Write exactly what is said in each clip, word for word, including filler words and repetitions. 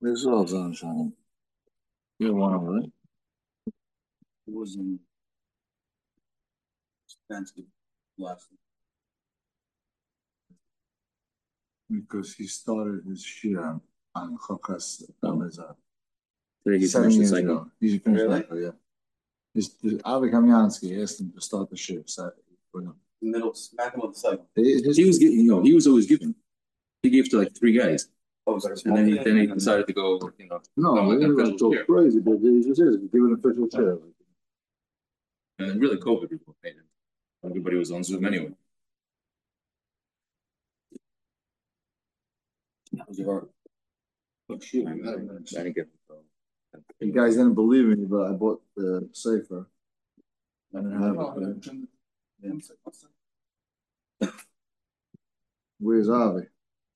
This all sunshine. You're one of it. It wasn't expensive last. Because he started his shir on Chokas Ramazan. Today he Seven finished the years cycle. ago. He finished the Really? cycle, yeah. His, his, Avi Kamyansky asked him to start the shir. So, for him. In the middle, smack him with the cycle. His, He was getting, you know, he was always giving. He gave to like three guys, Oh, was that a and small then he thing? then he decided to go, you know, no, become he like an didn't official go share. crazy, but he just is. Give an official share. And then really COVID people paid him. Everybody was on Zoom anyway. That was your Oh shoot! I didn't get it. You guys didn't believe me, but I bought the safer. I didn't have it. Where's Avi?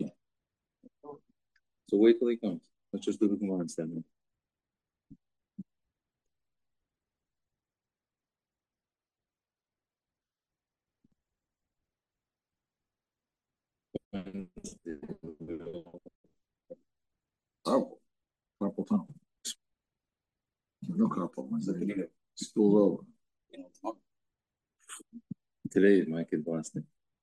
So wait till he comes. Let's just do the commands then. Carpal. Carpal tunnel. No carpal. School's over. Today my kid Boston.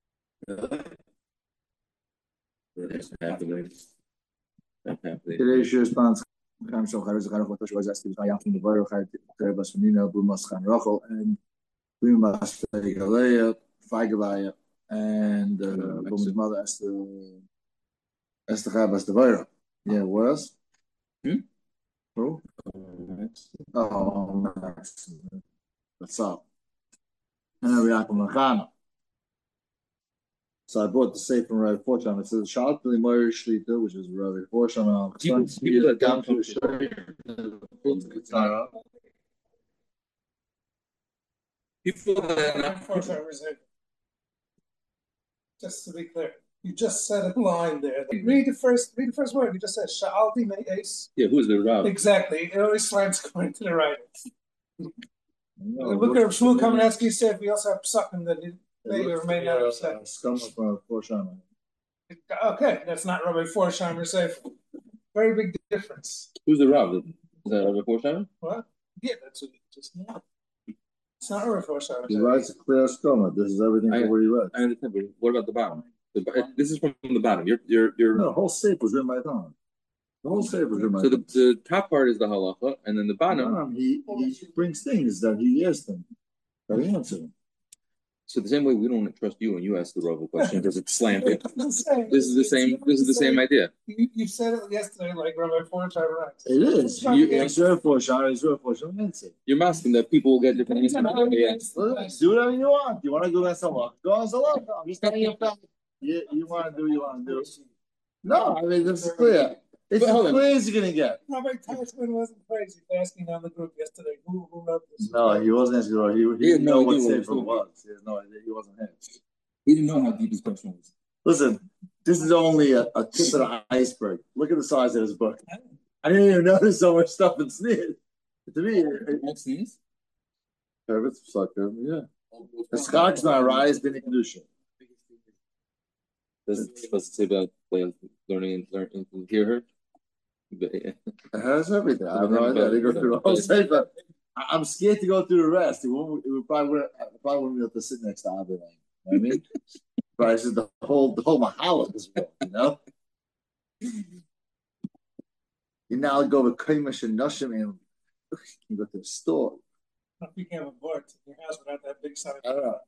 Happily. Happily. Today's shir sponsor. I'm so glad to what was asked to Yam from the Viro had Basmanina, Bumas Khan Rachel, and Bumas Galea, Fagavaya, and Bumas mother Esther Esther Gabas the Viro. Yeah, what else? Hmm? Who? Oh, Max. What's up? And then we have Makana. So I bought the safe from Rav Forsham. It says Shalot B'li Moyer Shlita, which is Rav Forsham. People, people that don't come people that just to be clear, you just said a line there. Read the first. Read the first word. You just said Sha'alti Me'es. Yeah, who's the Rav? Exactly. It always slants going to the right. No, Look at Shmuel Kamenetsky said we also have Psukim that he may or may not have said. Scum of Rav Forsham. Okay, that's not Rabbi Forsheimer safe. Very big difference. Who's the Rav? Is that Rabbi Forsheimer? What? Yeah, that's what you just know. It's not Rabbi Forsheimer. He writes a clear schema. This is everything I, for what he read. I understand, but what about the bottom? The, this is from the bottom. You're, you're, you're. No, the whole safe was written by Tom. The whole safe was written by So the, Tom. the top part is the halacha, and then the bottom. No, he he brings things that he asked them. That he answered them. So the same way we don't trust you when you ask the Rav a question because it's slanted. This This is the same. This is the same idea. You, you said it yesterday, like Rabbi Forsheimer writes. It is. You answer for Shah, answer for Shah, answer. You're asking that people will get different answers. Well, do whatever you want. You want to go against Allah? Go against Allah. I'm just telling you a fact. You, you want to do what you want to do. No, I mean, this is clear. It's as clear as you're going to get. Rabbi Teichman wasn't crazy asking on the group yesterday who, who wrote this. No, he wasn't asking. He, he, he didn't know what Sefer was. He had no idea. He wasn't him. He didn't know how deep his question was. Listen, this is only a, a tip of the iceberg. Look at the size of this book. I didn't even notice so much stuff in Sneeze. To me, it, Sneeze? It's like, yeah. The Skag's not rise, then you can do shit. Does it supposed to say about learning and learning to hear her? It has everything. I have no idea. They go through the whole safer. I'm scared to go through the rest. It, won't, it would probably wouldn't, I probably wouldn't be able to sit next to Avi. You know what I mean? But I said the whole the whole Mahala as well, you know? You now go with Kaimash and Nashim and you go to the store. I became a board in your house without that big sign. I don't know.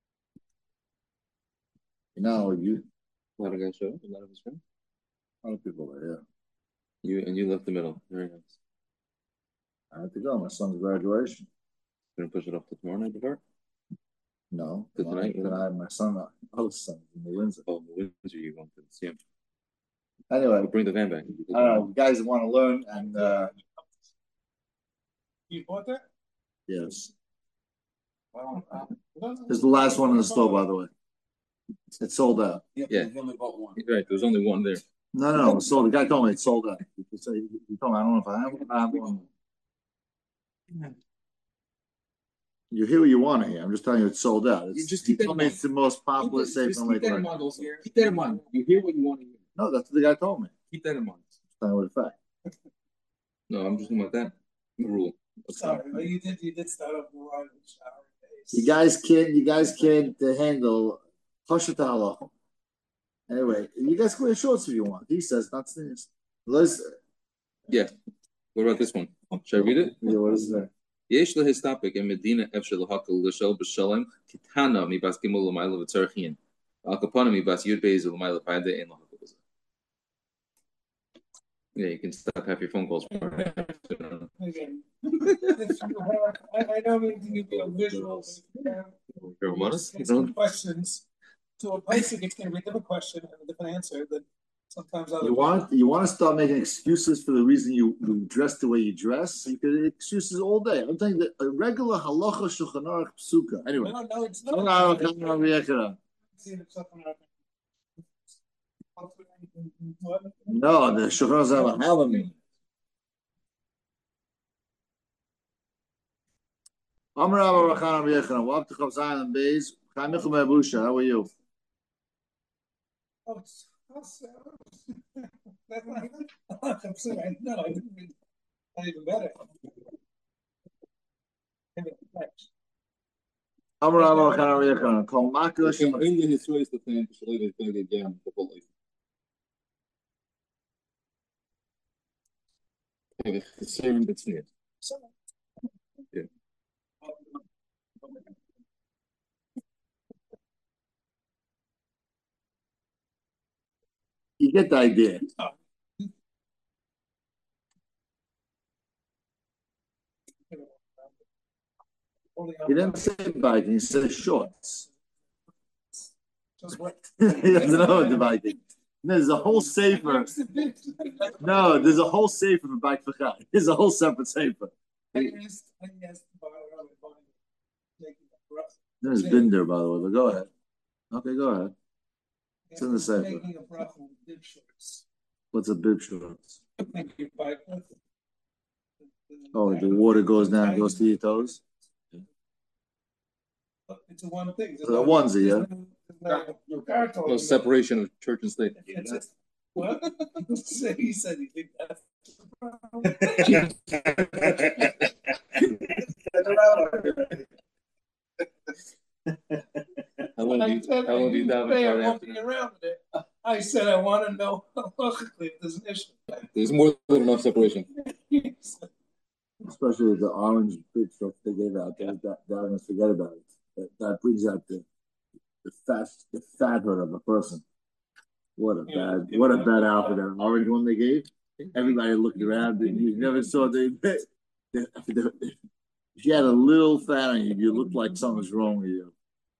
You know, you. A lot of guys show up, a lot of his friends. A lot of people there, yeah. You and you left the middle. Very nice. I have to go. My son's graduation. You're gonna push it off to tomorrow night before? No. To tonight? Then I have my son, my other son in the Windsor. Oh, the Windsor you want to see him. Anyway. We'll bring the van back. I don't know. Guys that want to learn and uh You bought that? yes. Wow. This is the last one in the store, by the way. It's sold out. Yeah. yeah. Only bought one. Right, there's only one there. No, no, no. So the guy told me it's sold out. He told me, I don't know if I have one. I have one. You hear what you want to hear. I'm just telling you it's sold out. It's, you just keep that in mind. It's the most popular safe in Lakewood. Keep that in mind. You hear what you want to hear. No, that's what the guy told me. Keep that in mind. Tell you what the fact. No, I'm just talking about that rule. Sorry, but you did, you did start off wrong with shower days. You guys can't, you guys can't uh, handle Pashat halacha. Anyway, you guys can wear shorts if you want. He says not sneeze. Let's. Yeah. What about this one? Should I read it? Yeah, what is that? יש להסתפק עם מדינה אפשר להקל לשל בשלם קטנה מבס ג' למעלה וצריכין. על כפונה מבס י' בייז למעלה פיידה אין להקל בזה. Yeah, you can stop half your phone calls. Again, if you have, I, I don't mean to give you a visual, but if you You're have honest? get some questions to a basic, it's going to be a different question and a different answer than sometimes other. You want you want to start making excuses for the reason you, you dress the way you dress. You can excuses all day. I'm telling you that a regular halacha shulchan aruch psuka. Anyway, No, no, it's not. no, no, no, no, no, no, What? no, the shulchan aruch have a halami. Amar Rabba Rachan Rabbi Yechon. Walk to Chav Zayin and Beis. Chaim Michal Me'abusha. How are you? Oh, it's, that's, uh, that's not, I'm sorry, no, I didn't mean, not even better. Anyway, next. Amar Rabba Rachan Rabbi Yechon. Kol Maka Shem. Ainda his choice to think to leave it big again the whole life. The same between it. So- Yeah. You get the idea. Only He didn't say biking. He said shorts. Just what? He doesn't know what the biking. There's a whole safer. No, there's a whole safer for bike for Chai. There's a whole separate safer. I asked, I asked about it, making a rough. There's been there, by the way, but go ahead. Okay, go ahead. It's in the safer. Making a rough with bib shorts. What's a bib shorts? Make your bike with. Oh, the water goes down and goes to your toes? It's a one thing. It's a onesie, yeah? No, no car told No me. separation of church and state. It's a- What? He said he think that's. How long do I you, said, how long do you I dive didn't say I in won't after be that? around with it. I said, I want to know logically if there's an issue. There's more than enough separation. Especially the orange bib shorts they gave out. That, that, that I must forget about it. That, that brings out the the fat the fathood of a person. What a Yeah. bad what a bad outfit. That orange one they gave. Everybody looked around. You never saw the, the, the, the if you had a little fat on you, you looked like something was wrong with you.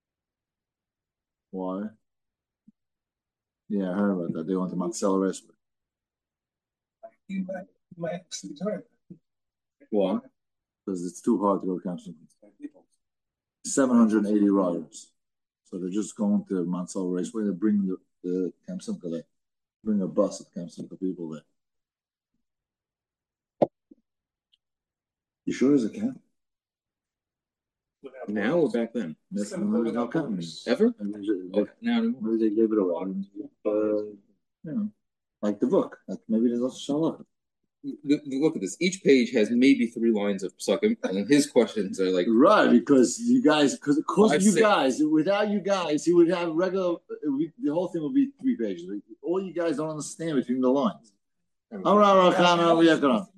Why? Yeah, I heard about that. They went to Marcella Wrestling. You might, you might actually turn. Why? Because it's too hard to go to Camp Simcha. seven hundred eighty riders. So they're just going to Marcella Raceway. They bring the, the Camp Simcha there. Bring a bus of Camp Simcha people there. You sure there's a camp? Now or back then? That's there's no camp. Ever? Maybe Oh, now anymore. they gave it away. Uh, you know, like the book. Like maybe there's also Shalom. Look look at this. Each page has maybe three lines of psukim, and his questions are like, Right, because you guys, because of course Five, you six. guys, without you guys, he would have regular. It would be, the whole thing would be three pages. All you guys don't understand between the lines. All right, all right, all right, all right, all right.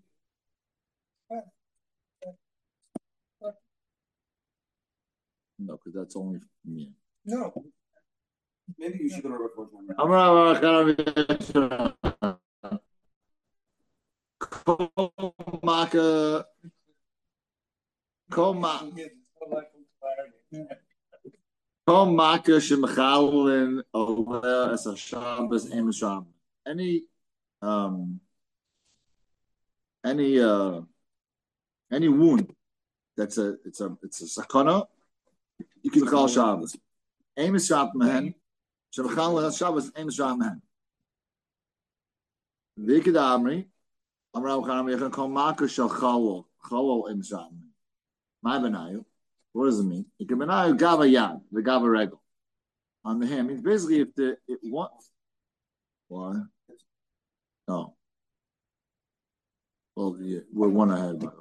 No, because that's only me. No. Maybe you should go to a fourth one. I'm right, all right, Maka, Koma, Maka Shemchalin Omer as a Shabbos Emisham. Any, um, any, uh, any wound that's a, it's a, it's a sakana. You can call Shabbos. Amos Shabbos man. Shemchalin Shabbos Amos Shabbos man. Vikid Amri. Amrav Chanam Yechon Kol Maka Shel Chalol. Chalol Amos Shabbos man. My benayu. What does it mean? It can benayu gava yad, the gava regel. On the hand. Means basically if the, it what? Why? No. Well, yeah, we're one ahead, by the way.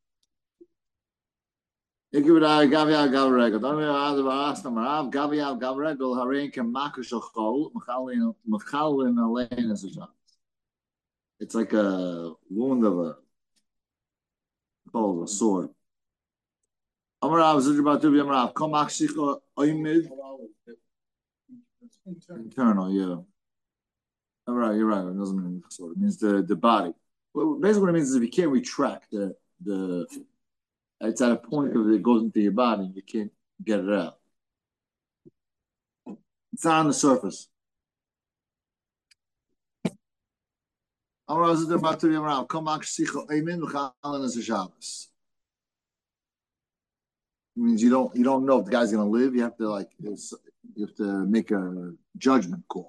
Ikibra Gavia Gavrego. Don't we ask about Astam Rav Gavia Gavrego Harin Kamakushachol Machalin Machalin Alain as a job. It's like a wound of a called a sword. Amarav Zidrabatu Amarav Komakshicho Oimid internal, yeah. All right, you're right. It doesn't mean sword. It means the, the body. Well, basically, what it means is if you can't retract the the, it's at a point of it goes into your body, you can't get it out. It's not on the surface. Means you don't you don't know if the guy's gonna live. You have to like you have to make a judgment call.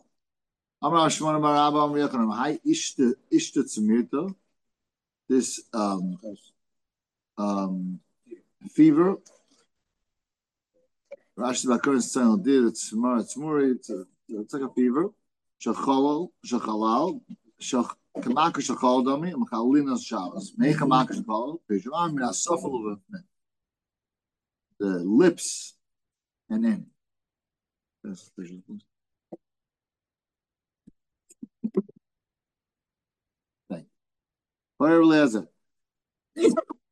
This um, um, fever. Rashi Bakar is saying it's it's more it's it's like a fever. Shachalal shachalal shach kamak shachal dami machalina shabbos. May kamak shachal. Pejman min asafel of the lips and then. That's Thank you. Whatever it is.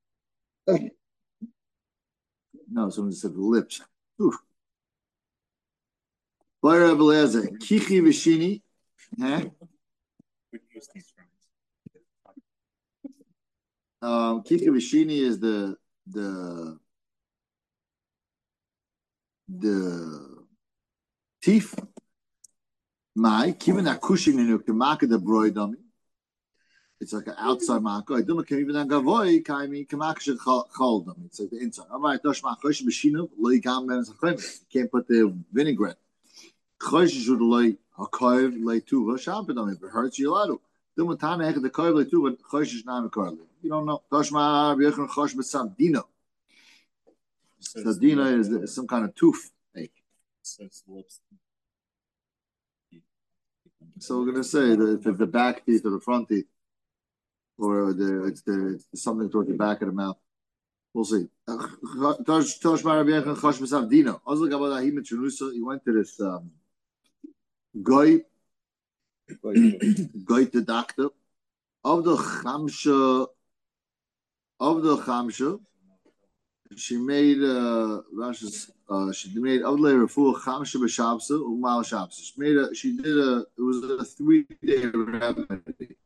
No, someone said the lips. Oof. Whatever it is. Kichi v'shini. Huh? Um, Kiki Vishini is the the the teeth. My kiven akushin in the market the broidami. It's like an outside marker. I don't can even gavoy kaimi kamaksh chaldam. It's like the inside. All right, dosh machosh b'shinu loy kam ben zachem. Can't put the vinaigrette. Chosh should loy a koiv loy tuva shabedam. If it hurts you, allowed to. The mutana hek the koiv loy tuva chosh is not a koiv. You don't know. Dosh ma b'yechon chosh b'sabdino. Sabdino is, is some kind of tooth ache. So we're gonna say that if it's the back teeth or the front teeth. Or the it's the it's something toward the back of the mouth. We'll see. He went to this um, guy, guy the doctor of the chamsha of the chamsha. She made uh, uh she made of the full chamsha b'shabsa umal shabsa. She made a she did a it was a three day remedy.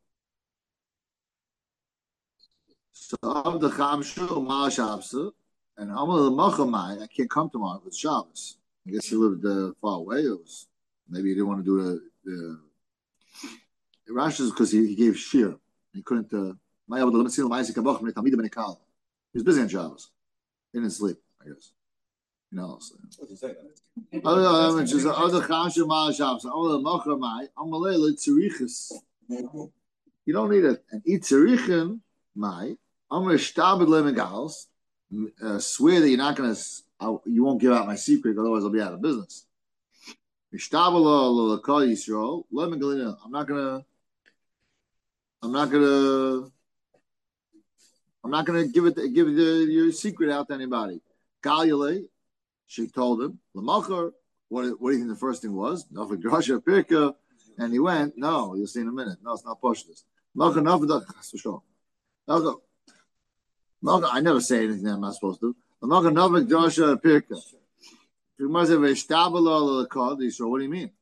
So of the Chamshu, Ma Shabbos, and Amal the Machamai, I can't come tomorrow with Shabbos. I guess he lived uh, far away. It was maybe he didn't want to do the the, the Rashi because he, he gave shir. He couldn't. Uh, he was busy on Shabbos. He didn't sleep. I guess. You know. So. What's he say? Other which is other Chamshu Ma Shabbos. Amal the Machamai. Amal le tzirichas. You don't need it. And eat tzirichin. My. I'm going to stab at Lemegals, uh, swear that you're not going to, you won't give out my secret, otherwise I'll be out of business. I'm not going to, I'm not going to, I'm not going to give it, give the, your secret out to anybody. Galile, she told him, Lamachar, what, what do you think the first thing was? Nothing, Grasha, Pirka, and he went, no, you'll see in a minute. No, it's not push this. Nothing, nothing, for sure. I never say anything I'm not supposed to. I'm not going to know Joshua Pirka. You must have a stabala card. So what do you mean?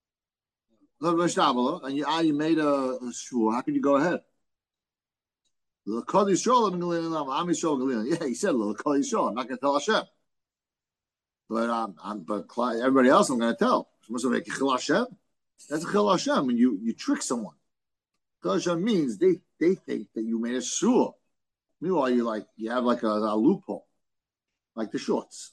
And you, ah, you made a, a shvur. How could you go ahead? The card is sure. I'm Yeah, he said the card is sure. I'm not going to tell Hashem. But um, I'm but everybody else I'm going to tell. Must have a chil Hashem. That's a chil Hashem when you you trick someone. Chil Hashem means they they think that you made a shvur. Meanwhile, you like you have like a, a loophole, like the shorts.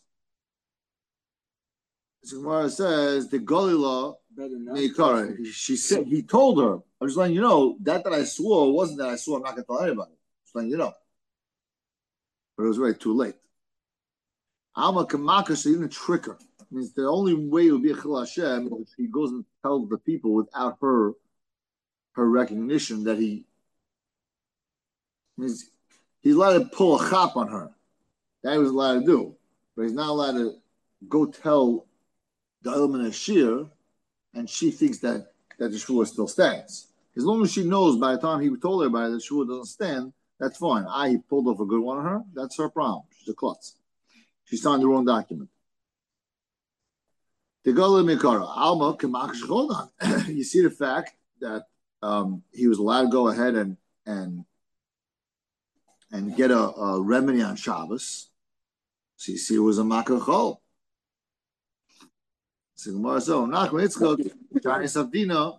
So Gemara says the Golila Meikara. She said he told her. I'm just letting you know that that I swore wasn't that I swore. I'm not going to tell anybody. Just letting you know. But it was already too late. Alma Kamaka, so even trick her. Means the only way it would be a Chil Hashem if he goes and tells the people without her her recognition that he. He's, he's allowed to pull a chop on her. That he was allowed to do. But he's not allowed to go tell the element of Shir, and she thinks that, that the Shua still stands. As long as she knows by the time he told everybody that Shua doesn't stand, that's fine. I he pulled off a good one on her, that's her problem. She's a klutz. She signed the wrong document. Alma, hold on. You see the fact that um, he was allowed to go ahead and and and get a, a remedy on Shabbos. So you see, it was a makachol. So Gemara says, "Oh, Nachman, it's good." Chinese Avdina.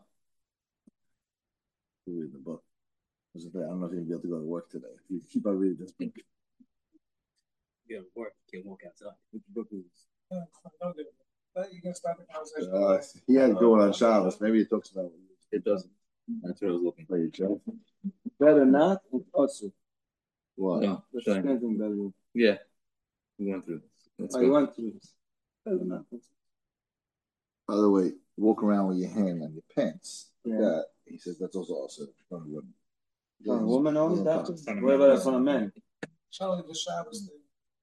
Read the book. I don't know if you'll be able to go to work today. You keep on reading this book. You have work, you can't walk outside. Which book is? Uh, You can start the conversation. Uh, he had it going on Shabbos. Maybe he talks about it. It doesn't. That's what I was looking for. Play Joe. Better not. Also, What? No, the shine. standing better. Yeah, we went through this. Let's I go. went through this. Better not. By the way, walk around with your hand on your pants. Yeah. That he says that's also also from a woman. On a woman always Woman have to. pants. What about that's on a man? Charlie, the Shabbos thing.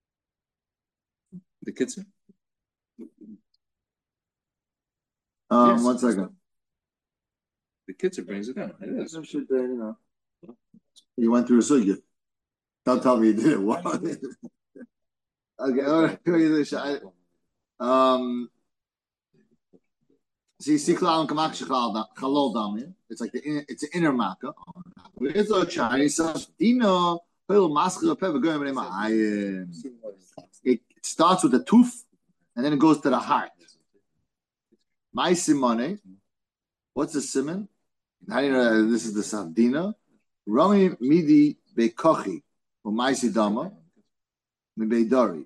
The kids? Um, Yes. one second. The kids brings it down. It is. Some shit there, you know. You went through a sugya. Don't tell me you did it. What? Okay. All right. Um. See, sikla and kamak shachal chalol dami. It's like the inner, it's an inner makkah. It's a Chinese dino. It starts with the tooth, and then it goes to the heart. My simone. What's the simon? How do you know this is the safdina? Rami midi bekochi or maisi dama mibeidari.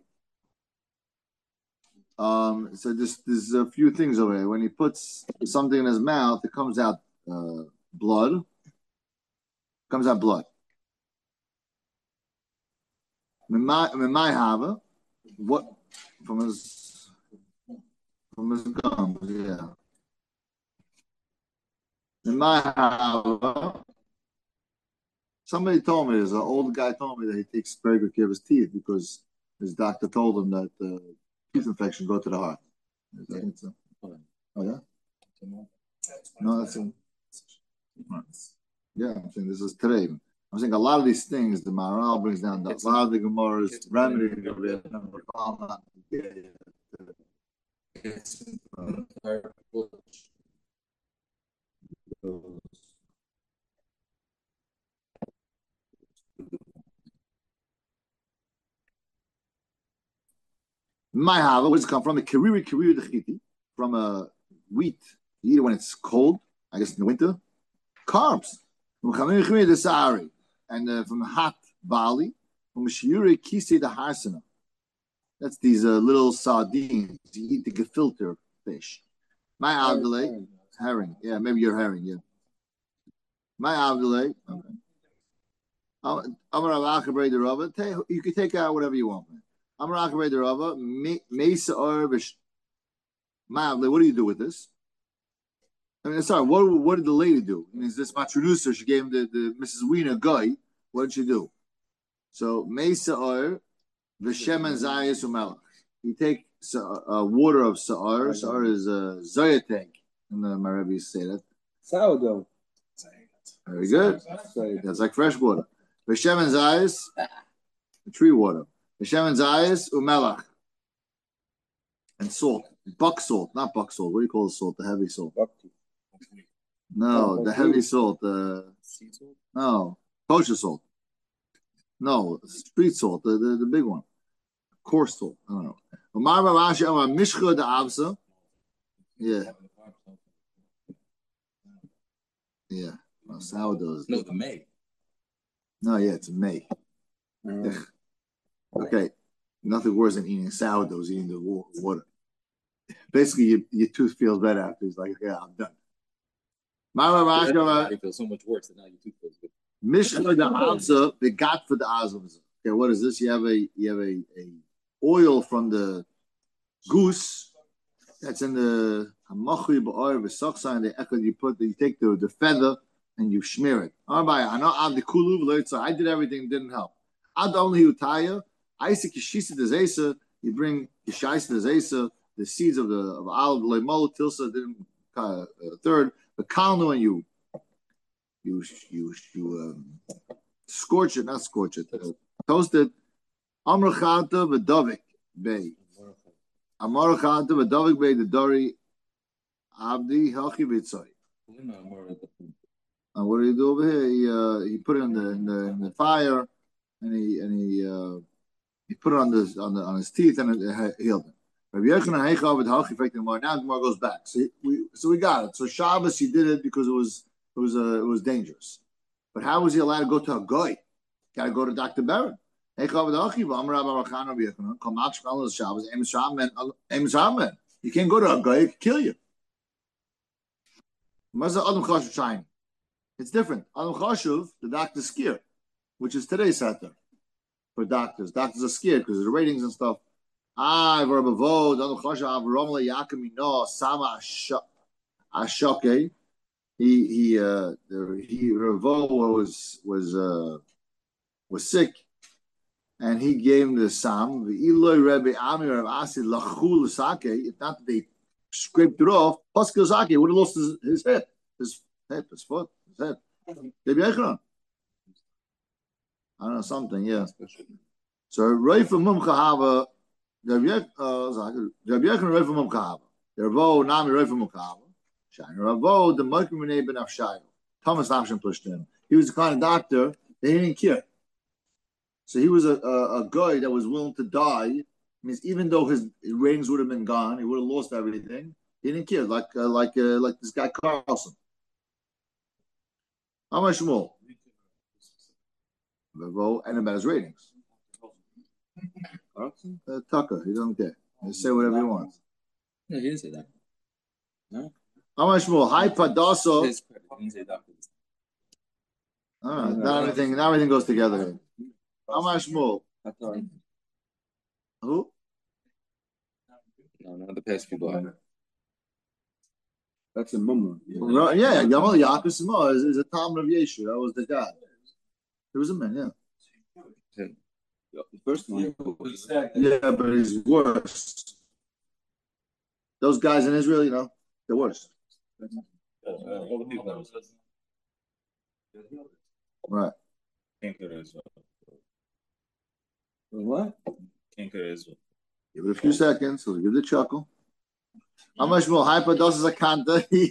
Um, so there's, there's a few things over here. When he puts something in his mouth, it comes out uh, blood. Comes out blood. Mimai hava, what from his from his gums, yeah. Mimai hava. Somebody told me, there's an old guy told me that he takes very good care of his teeth because his doctor told him that uh, tooth infection go to the heart. Yeah. So. Oh yeah? No, that's a, yeah, I'm saying this is today. I'm saying a lot of these things the Maharal brings down, a lot of the Gemara's remedy. My hava, where does it come from? The kiriri kiriri dechiti, from a wheat. You eat it when it's cold, I guess in the winter. Carbs. And uh, from hot barley, from shiuri kisi the harsana. That's these uh, little sardines. You eat the gefilte fish. My avdale, herring. Yeah, maybe you're herring. Yeah. My avdale. Okay. You can take out whatever you want, man. I'm Rakabe the Rava, Mesa or Mavle. What do you do with this? I mean, sorry, what what did the lady do? I mean, is this matronusa? She gave him the, the Missus Wiener guy. What did she do? So Mesa or Visheman Zayas Umelach. You take uh, water of Sa'ar. Sa'ar is a uh, Zayateg. And the Marabi say that. Sourdough. Very good. That's like fresh water. Visheman Zayas, tree water. Hashem and Zayas, umelach. And salt. Buck salt, not buck salt. What do you call the salt? The heavy salt. No, the heavy salt. Uh, no, kosher salt. No, street salt, the, the, the big one. Coarse salt. I don't know. Mishcha the Absa. Yeah. Yeah. Well, sourdough. No, the May. No, yeah, it's a May. Mm. Okay, nothing worse than eating sourdough is eating the water. Basically, your, your tooth feels better after it's like, yeah, I'm done. It feels so much worse than now your tooth feels good. Mishcha the Absa, the got for the Azam. Okay, what is this? You have a you have a, a oil from the goose that's in the hamachi ba'ar v'sachsa, and the echad you put you take the, the feather and you smear it. I did everything, didn't help. Ad only utaya. Isaac Yishisa Dezesa, you bring Yishisa Dezesa, the seeds of the of Al Lemol Tilsa didn't uh, third, but Kalnu and you you you you um, scorch it, not scorch it, uh, toast it. Amr Chata v'Davik Bey. Amr Chata v'Davik Bey the Dori Abdi Hachi Vitzoy. And what do you do over here? He uh, he put it in the in the, in the fire, and he and he uh, he put it on the on the on his teeth, and it healed him. Now the Gemara goes back. So we so we got it. So Shabbos he did it because it was it was uh, it was dangerous. But how was he allowed to go to a guy? Got to go to Doctor Baron. You can't go to a guy; he could kill you. It's different. Adam Chashuv, the doctor's scared, which is today's Saturday for doctors. Doctors are scared because of the ratings and stuff. Ah, Verbavod, Adam Chashuv, Romla Yakamino, Sama Ashoke. He he uh he Revo was was uh was sick, and he gave him the Sam. The Eloi Rebbe Amir of Asid Lachul Sake. If not, they scraped it off. Pascal Sake would have lost his, his head, his head, his foot. Head. I don't know, something, yeah. So Raif Mumcha Hava, Rabbi Yechon Raif Mumcha Hava. The Ravo Nami Raif Mumcha Hava. Shine Ravo the Mokimene Ben Afshayo. Thomas Nafshan pushed him. He was the kind of doctor that he didn't care. So he was a, a, a guy that was willing to die. Means even though his ratings would have been gone, he would have lost everything. He didn't care, like uh, like uh, like this guy Carlson. How much more? And about his ratings. Uh, Tucker, he doesn't care. He say whatever he wants. No, he didn't say that. No. How much more? High Padasso. He didn't say that. All right, not everything, not everything goes together. How much more? Who? No, not the past people. That's a mumma. Yeah, yeah, Yamal Yaakov is, is a Talmud of Yeshu. That was the guy. There was a man, yeah. The first one. Yeah, but he's worse. Those guys in Israel, you know, they're worse. Right. What? Give it a few seconds. So give the chuckle. How much more hyper doses a kanta? You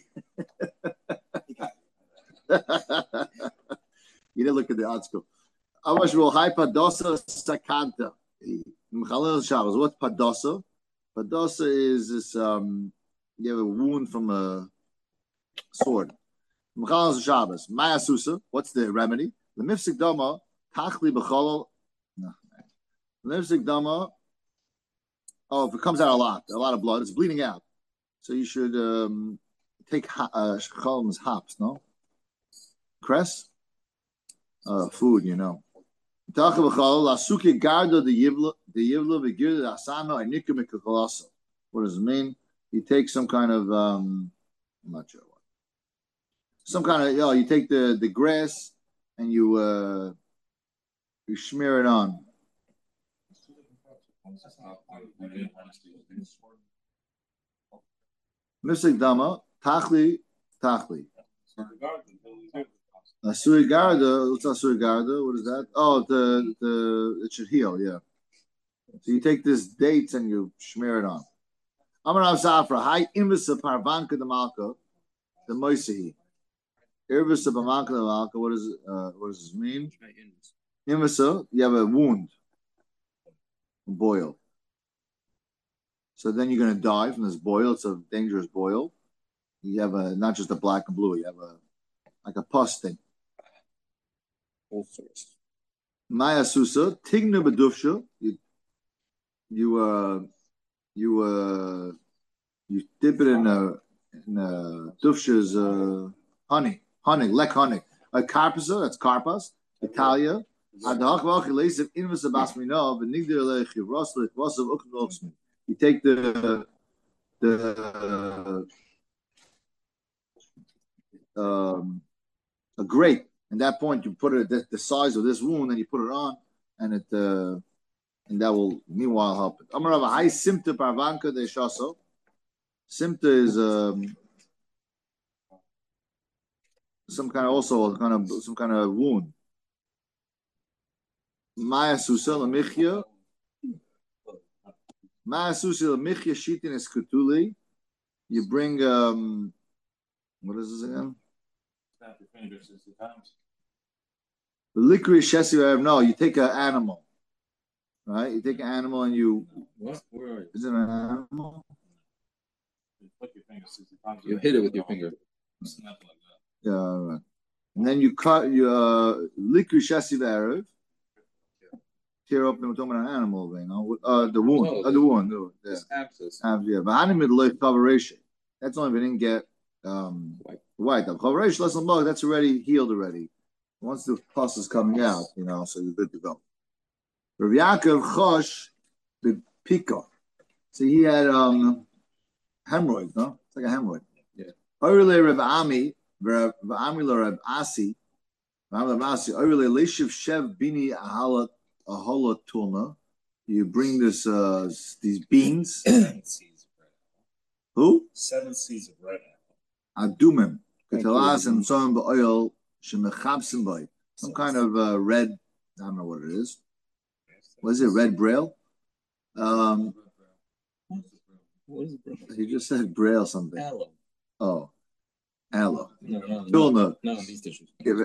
didn't look at the article. How much more hyper doses a kanta? What's padosa? Padosa is this um you have a wound from a sword. Shabbos. Maya Susa. What's the remedy? The mifsik dama tachli b'cholol. The mifsik dama. Oh, if it comes out a lot, a lot of blood, it's bleeding out. So you should um, take uh, hops, no? Cress? Uh, food, you know. What does it mean? You take some kind of, um, I'm not sure what. Some kind of, you know, you take the, the grass and you uh, you smear it on. Mifsik dama, tachli, tachli. Asuri garda, what's Asuri garda? What is that? Oh, the the it should heal, yeah. So you take this dates and you smear it on. Amar Rav Safra, hi imvisa parvanka the malka, the moisihi. Irvisa parvanka the malka. What does uh, what does this mean? Imvisa, you have a wound, a boil. So then you're going to die from this boil. It's a dangerous boil. You have a not just a black and blue. You have a like a pus thing. Maya Susa tigna bedufsha. You you uh you uh you dip it in a in a dufsha's uh honey honey lek honey a carpasa that's carpas Italia. You take the the um, a grate. At that point, you put it at the size of this wound, and you put it on, and it uh, and that will meanwhile help it. Amar Rav Hai Simta Parvanka de Shaso. Simta is um, some kind of also kind of some kind of wound. Maya Susa Lamichya. Maya Susa Lamichya Shitin is Kutuli. You bring um, what is this again? Snap your fingers sixty times. The liquid shesi. No, you take an animal, right? You take an animal and you. What? Where are you? Is it an animal? You flick your fingers sixty times. You hit it with your finger. Snap like that. Yeah, right. And then you cut your liquid shesi erev. Tear up and we're talking about an animal, you know. Uh, the wound, Oh, uh, the wound, the, yeah. This abscess. Uh, yeah, but animal like coveration. That's only if we didn't get um White. white. The coveration less than bug. That's already healed already. Once the pus is coming out, you know, so you're good to go. Rav Yaakov Chosh the Pika. So he had um hemorrhoids, no? It's like a hemorrhoid. Yeah. Orile Rav Ami, Rav Ami Rav Asi, Rav Asi. Orile Leishiv Shev Bini Ahalat Ahalat Tulna. You bring this uh these beans. Seven seeds of red apple. Who? Seven seeds of red apple. Adumim. Katalas and some oil. Shemechabsim. Some kind of uh, red. I don't know what it is. What is it? Red braille. Um, What is it, bro? he just said braille something. Aloe. Oh, aloe. No, no, no. Tulna. No, these dishes. Give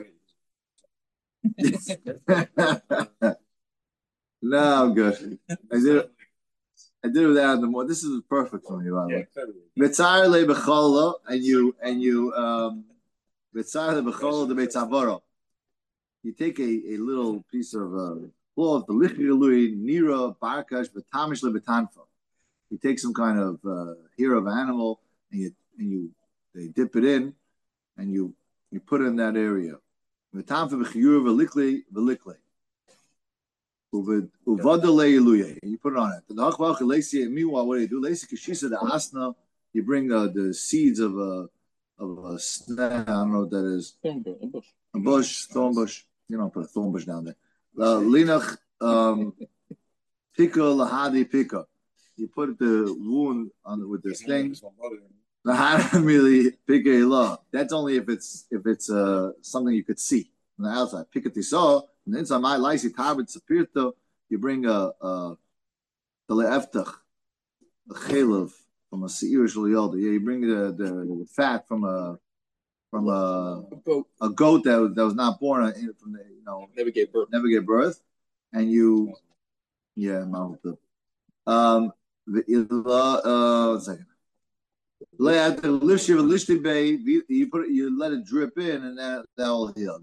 it. No, I'm good. I did it. I did it without the more. This is perfect for me, by the way. Mitzar lebechala, and you and you um, mitzar lebechala the mitzavoro. You take a, a little piece of uh, cloth, the lichilui nira barkash betamish lebetanfa. You take some kind of uh, hair of animal, and you and you they dip it in, and you you put it in that area. Betanfa b'chiyur v'likli v'likli. You put it on it. Meanwhile, what do you do? The asna, you bring uh, the seeds of a of a snap. I don't know what that is. A bush. A bush, thorn bush. You don't put a thorn bush down there. Linach um, pika lahadi pika. You put the wound on with this thing. Lahadi pika. That's only if it's if it's uh, something you could see on the outside. Pika tisa. And inside my lysi tabit sapirto, you bring a a the le'eftach, a chelav from a seir shaliyolda. Yeah, you bring the, the the fat from a from a A goat. a goat that was, that was not born in, from the you know Never gave birth. never gave birth, and you yeah mouth um the uh one second. You put it, you let it drip in, and that that will heal.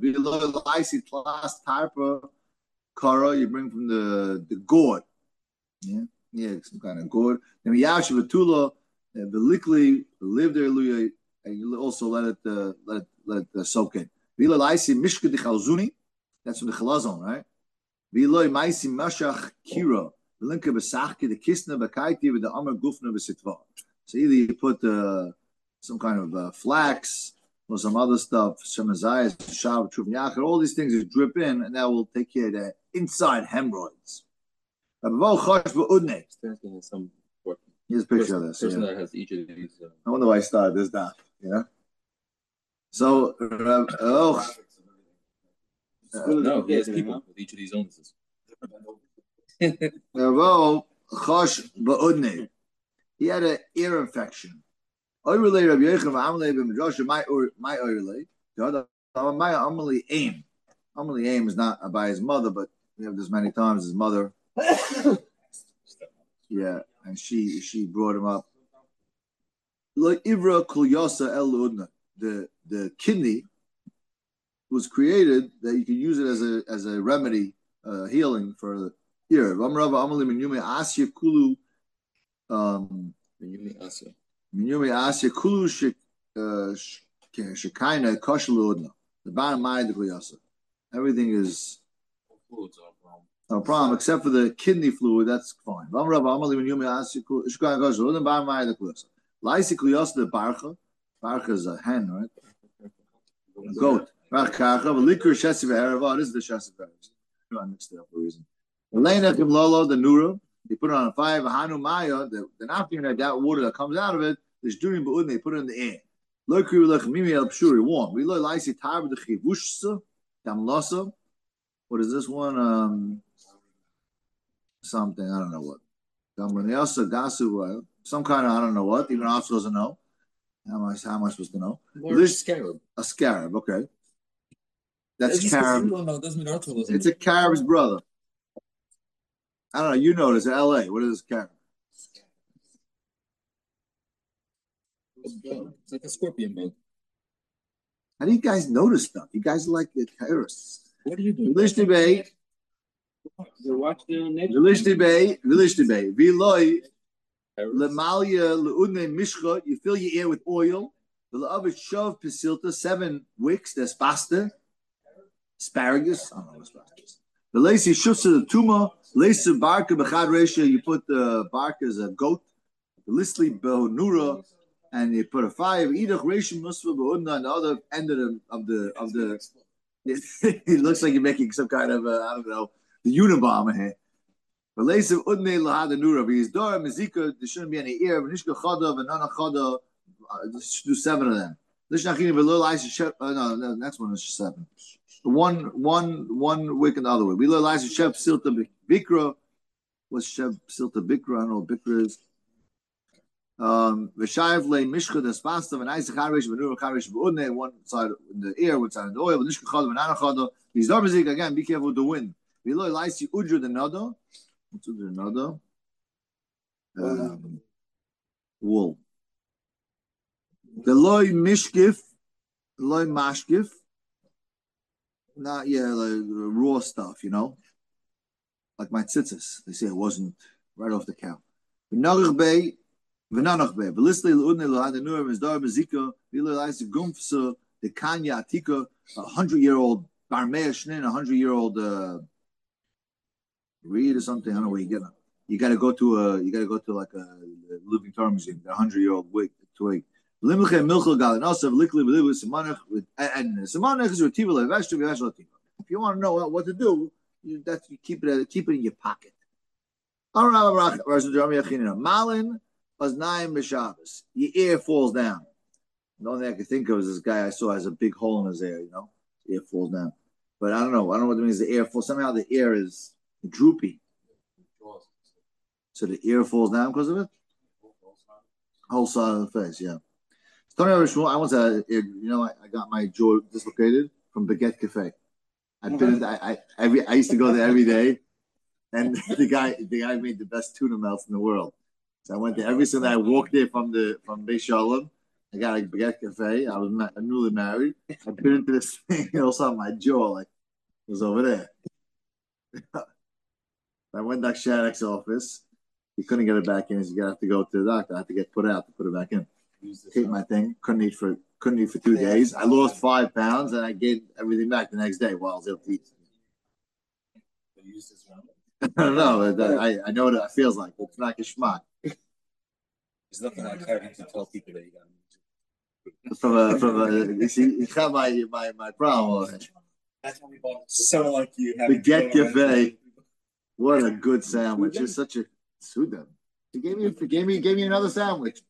Kara, you bring from the the gourd, yeah, yeah, some kind of gourd. Then yash betula, the likli live there, and you also let it uh, let it, let it uh, soak in. Vila laisi mishka de chalzuni, that's from the chalazon, right? Vila maisi mashach kira, the linka besachke the kisna bakaiti with the amar gufna besitva. So either you put uh, some kind of uh, flax or some other stuff, shemazayas, shav, truvnyachar, all these things you drip in, and that will take care of the inside hemorrhoids. Here's a picture of this. Person Yeah. that has each of these. Uh, I wonder why I started this down. You know. So, uh, oh, no, he has people with each of these illnesses. Ravo chosh ba'udnei. He had an ear infection. Oirlei Rabbi Yechon v'Amalei b'Midrash my my oirlei. The other my Amalei aim. Amalei aim is not by his mother, but we have this many times. His mother, yeah, and she she brought him up. Like Ivra Kulyosa El Udna, the the kidney was created that you could use it as a as a remedy, uh, healing for the ear. V'Amrava Amalei Minyume Asya Kulu. Um, Minyumi Asya. Minyumi Asya Kulu Shekaina Koshaludna. The bottom mind of Kuyasa. Everything is Fluids are a problem. no problem except for the kidney fluid. That's fine. Vamra Vamali Minyumi Asya Shekaina Koshaludna. Bottom mind of Kuyasa. Laisi Kuyasa the Barcha. Barcha is a hen, right? A goat. Rakacha, but liquor shesiv erava. This is the shesiv erava. I mixed it up for a reason. Eleinachim lolo the nura. They put it on a fire. Hanu maya. The the napkin that that water that comes out of it. There's during but they put it in the air. Look, we look mimi el pshuri warm. We look like tar the chivushsa damlasa. What is this one? Um, something I don't know what. Damlasa gasu. Some kind of I don't know what. Even Ops doesn't know. How am I? How am I supposed to know? This scarab. A scarab. Okay. That's It's carib. No, doesn't mean Arthur was. It's a carib's brother. I don't know. You know, it's L A. What is carib? It's like a scorpion bug. How do you guys notice stuff? You guys are like the terrorists. What do you do? Vilish debate. You watch the nature. Vilish debate. Vilish debate. Viloi. Lemalia leudne mishcha. You fill your ear with oil. The oven shove pesilta. Seven wicks. There's pasta. Asparagus. I don't know asparagus. The lacy shufs of the tuma. Lacy barka bechad resha. You put the bark as a goat. The listly nura. And you put a fire. Idach reshim musfa beudna on the other end of the of the of the. It looks like you're making some kind of uh, I don't know the Unabomber here. But leisav udne lahad nura v'yizdor mezika. There shouldn't be any ear. V'nishka chada v'nana chada. Just do seven of them. Lishnachini v'lo la'is shep. No, the next one is seven. One one one wick and the other way. V'lo la'is shep silta bikra. What's shep silta bikra? I don't know what bikra is. Um, V'shayev le mishcha despastav and Isaac Harish v'nura Harish v'udne, one side in the air, one side in the oil. V'nishka chada v'nana chada. These darbazik again. Be careful with the wind. V'lo la'is udra the nada. What's udra nada? Um, wool. The loy mishkif, loy mashkif. Not yeah, like raw stuff, you know, like my tzitzis. They say it wasn't right off the cow. V'narich bei. V'nanach be, v'listli l'udne l'had the nur v'zdar b'zika v'ilo l'ais gumfsa the kanya atika a hundred year old barmei shnin a hundred year old uh, reed or something. I don't know where you get it. You got to go to a you got to go to like a, a living Torah museum. A hundred year old wig twig. Limche milchel galinasav likli v'livu semanach with and semanach is retiva le'veshtu v'veshtu le'tiva. If you want to know what, what to do, you that's you keep it keep it in your pocket. Malin. Your ear falls down. The only thing I could think of is this guy I saw has a big hole in his ear, you know? His ear falls down. But I don't know. I don't know what it means the ear falls. Somehow the ear is droopy. So the ear falls down because of it? Whole side of the face, yeah. I once had, you know, I, I got my jaw dislocated from Baguette Cafe. I've been, I, I, every, I used to go there every day. And the guy, the guy made the best tuna melts in the world. So I went there every single day. I walked there from the from Beis Shalom. I got a Baguette Cafe. I was ma- newly married. I bit into this thing, and all of a sudden my jaw like was over there. I went to Shaddock's office. He couldn't get it back in. He said, "You have to go to the doctor." I had to get put out to put it back in. Hit my thing. Couldn't eat for couldn't eat for two days. I lost five pounds, and I gained everything back the next day while I was able to eat. I don't know. I I know what it feels like. It's not a schmuck. There's nothing like having to tell people that you got From a from a you see you have my my my problem. That's what we bought. Sound like you have Baguette Cafe. What a good sandwich! It's such a Sudan. He gave me he gave me gave me another sandwich.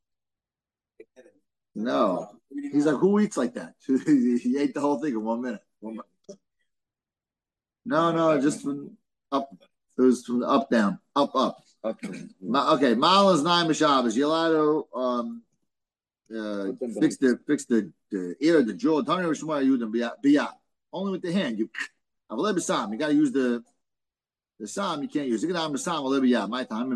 No, he's like, who eats like that? He ate the whole thing in one minute. One minute. No, no, just from up. It was from up down, up up. Okay, okay. Mal is nine b'Shabbos. You're allowed to um, uh, fix the fix the, the ear, the jaw. Only with the hand. You You got to use the the sam. You can't use. My time.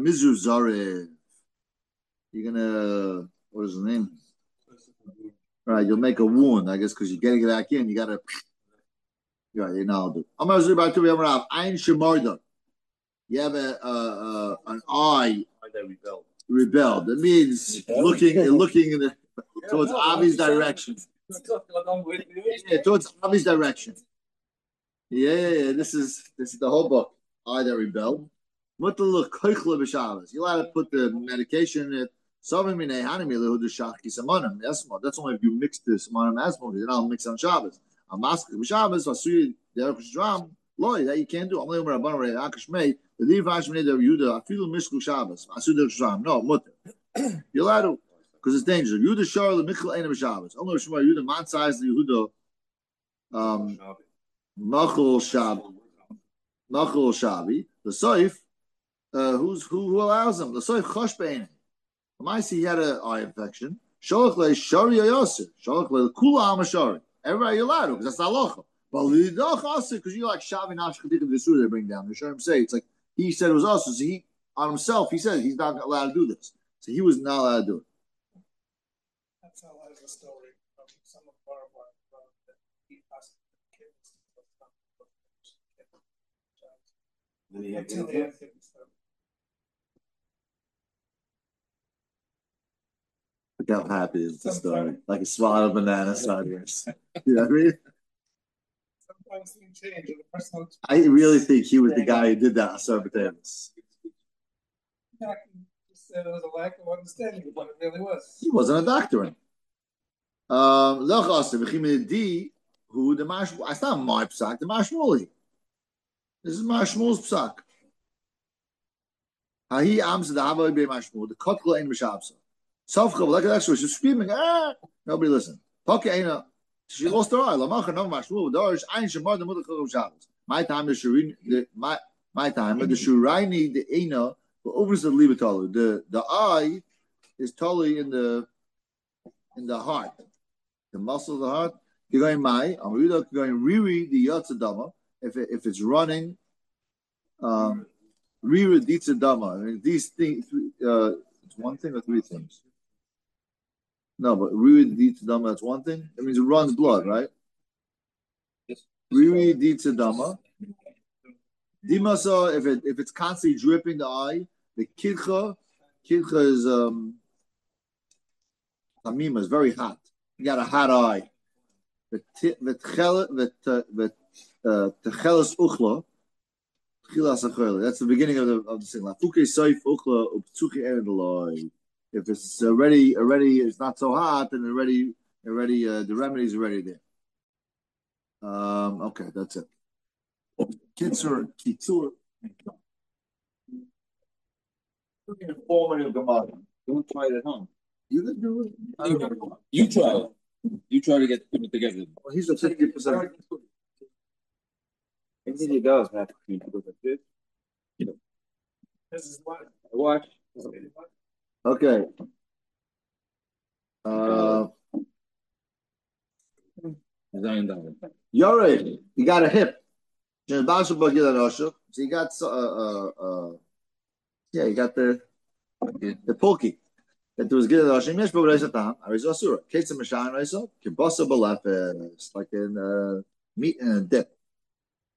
You're gonna what is his name? Right, you'll make a wound, I guess, because you're getting it back in. You got to. Yeah, you know. I'm going to about to have Ein Shemarda. You have a, uh, uh, an eye that rebelled. Rebelled. That means looking, looking in the towards obvious direction. Yeah, towards obvious direction. Yeah, yeah, yeah. This is this is the whole book. Eye that rebelled. What the look? You're allowed to put the medication in it. That's only if you mix the samanim asmo. You're not mix on Shabbos. a mask Shabbos, Asui Derech Shram, Loy, that you can't do. Only when Rabban Rei Akash Mei, the Levi Shmei Der Yehuda, I feel Mishku Shabbos, Asui Derech Shram. No, Mutter. You're allowed to, because it's dangerous. Yehuda Shar the Michel Einem Shabbos. Only Shmei Yehuda man size the Yehuda. Um, Machol Shab, Machol Shabi, the Soif, uh, who's who, who allows him? The Soif Chosh Be'enim. I see he had an eye infection. Sholach le Shari Yosef, Sholach le Kula Amashari. Everybody you're allowed to, because that's the halacha. But Lidach also, because you like Shavi Nash Chadikim Desur they bring down. The Shurim say it's like he said it was also. So he on himself he said he's not allowed to do this. So he was not allowed to do it. That's how I have a story from some of our that he asked the kids. Then he had Until kids. he had kids. Look how happy is the story. Like a swallowed banana sideways. You know what I mean? Sometimes things change in the personal. I really think he was the guy who did that on Sir Potatoes. Just said it was a lack of understanding of what it really was. He wasn't a doctor. Um, D, who the Mash, it's not my psak, the Mashmuli. This is Mashmul's psak. Hahi Amsa the Havoy be Mashmul, the Kotla in Mishabsa. Safcha, like that, she's screaming, ah! Nobody listened. Poke she lost her eye. Lamacha no Mashmul, Dorish, Ein Shemar the Mother of Shabbos. My time, the Shurin, the my my time, the Shuraini, the Eina, but over the Libatalu. The the eye is totally in the in the heart. The muscle of the heart, you're going my, I'm going riri the yatzadama. If it, if it's running, um, riri ditzadama. I mean, these things, uh, it's one thing or three things. No, but riri ditzadama, that's one thing. It means it runs blood, right? Riri ditzadama. Dimasa, if it if it's constantly dripping the eye, the kidcha, kidcha is um, tamima is very hot. You got a hot eye. The the techelas uchla, that's the beginning of the of the single. Fuke saif uchla uptzuchi eredeloy. If it's already already it's not so hot, then already already uh, the remedies are already there. Um. Okay, that's it. Kitzur kitzur. Informative Gemara. Don't try it at home. You can do it. You try it. You try to get it together. Well, he's a fifty percent. Anything he does, man. This is what I watch. Okay. Uh, Yore, you got a hip. So you got uh, uh, uh yeah, you got the the pulki. That there was good Hashem Yesh B'Reisa Tam Arizasura. Ketzim Mashan Reisa Kibasa Balafes, like in uh, meat and a dip.